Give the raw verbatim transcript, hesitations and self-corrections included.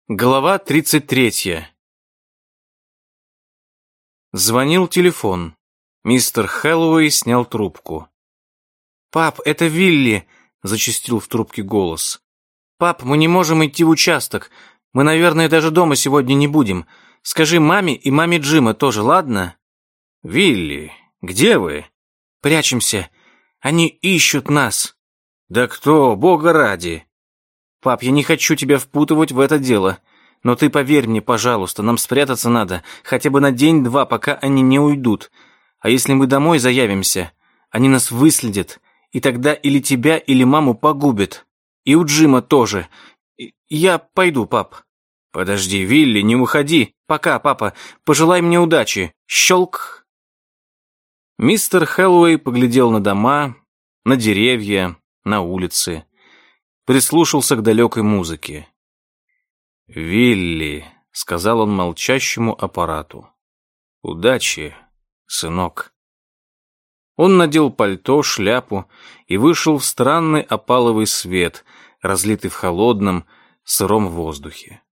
Глава тридцать третья. Звонил телефон. Мистер Хэллоуэй снял трубку. «Пап, это Вилли!» — зачастил в трубке голос. «Пап, мы не можем идти в участок. Мы, наверное, даже дома сегодня не будем. Скажи маме и маме Джима тоже, ладно?» «Вилли, где вы?» «Прячемся. Они ищут нас». «Да кто, Бога ради!» «Пап, я не хочу тебя впутывать в это дело. Но ты поверь мне, пожалуйста, нам спрятаться надо хотя бы на день-два, пока они не уйдут. А если мы домой заявимся, они нас выследят, и тогда или тебя, или маму погубят. И у Джима тоже. Я пойду, пап». «Подожди, Вилли, не уходи». «Пока, папа. Пожелай мне удачи. Щелк». Мистер Хэллоуэй поглядел на дома, на деревья, на улицы. Прислушался к далекой музыке. «Вилли», — сказал он молчащему аппарату. «Удачи, сынок». Он надел пальто, шляпу и вышел в странный опаловый свет, разлитый в холодном, сыром воздухе.